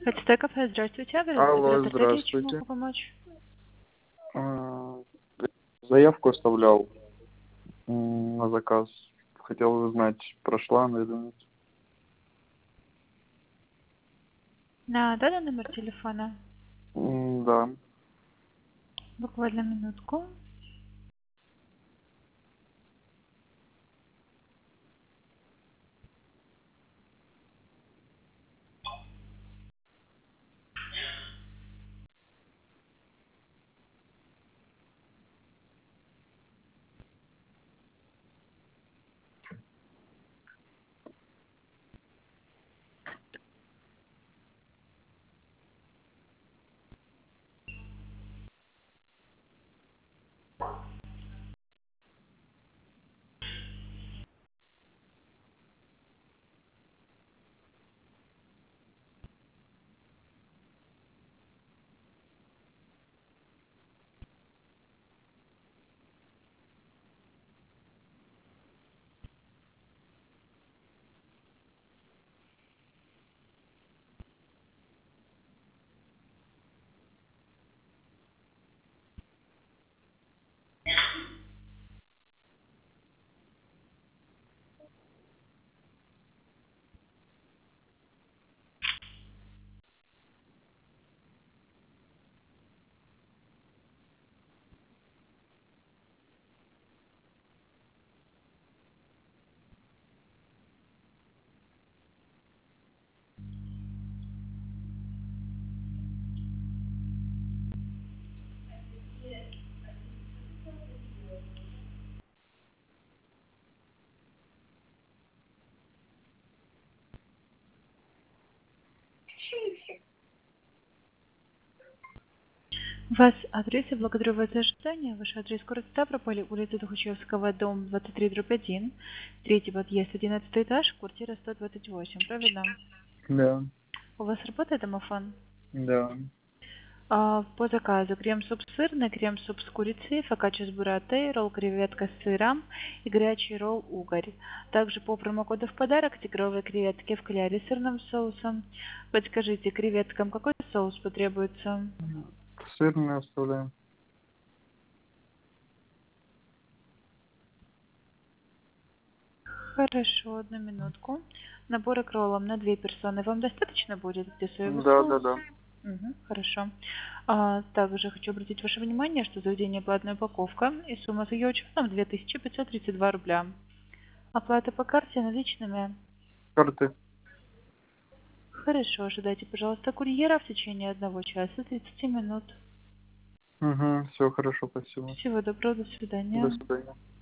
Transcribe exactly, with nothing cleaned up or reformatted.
Хотите кафе, здравствуйте. Алло, Оператор Дарья, чем здравствуйте. могу помочь? А, Заявку оставлял м, на заказ. Хотел узнать, прошла она или нет. На данный номер телефона? М, Да. Буквально минутку. У вас адрес, я благодарю вас за ожидание. Ваш адрес город Ставрополь, улица Тухачевского, дом двадцать три дробь один, третий подъезд, одиннадцатый этаж, квартира сто двадцать восемь, правильно? Да. У вас работает домофон? Да. А, по заказу крем-суп сырный, крем-суп с курицей, фокаччо с бурратой, ролл креветка с сыром и горячий ролл угорь. Также по промокоду в подарок тигровые креветки в кляре с сырным соусом. Подскажите, креветкам какой соус потребуется? Сырный оставляем. Хорошо, одну минутку. Наборы к роллам на две персоны вам достаточно будет, где соевый Да, соус? да, да. Угу, хорошо. А, также хочу обратить ваше внимание, что заведение платная упаковка и сумма за ее учетом две тысячи пятьсот тридцать два рубля. Оплата по карте наличными. Карты. Хорошо, ожидайте, пожалуйста, курьера в течение одного часа тридцати минут. Угу, все хорошо, спасибо. Всего доброго, до До свидания. свидания.